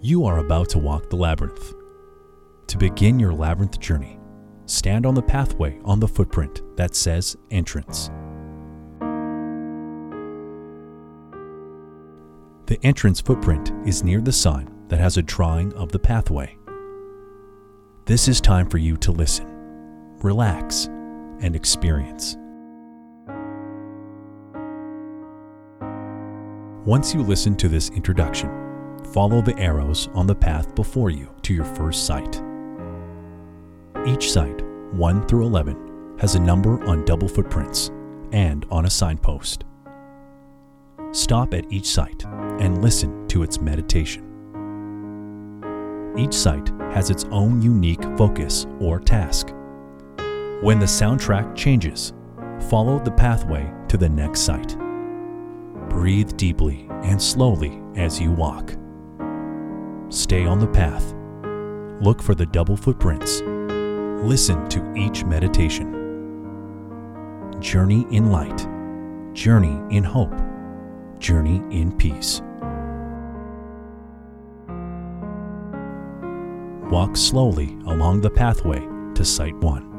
You are about to walk the labyrinth. To begin your labyrinth journey, stand on the pathway on the footprint that says entrance. The entrance footprint is near the sign that has a drawing of the pathway. This is time for you to listen, relax, and experience. Once you listen to this introduction, follow the arrows on the path before you to your first site. Each site, 1 through 11, has a number on double footprints and on a signpost. Stop at each site and listen to its meditation. Each site has its own unique focus or task. When the soundtrack changes, follow the pathway to the next site. Breathe deeply and slowly as you walk. Stay on the path. Look for the double footprints. Listen to each meditation. Journey in light. Journey in hope. Journey in peace. Walk slowly along the pathway to Site 1.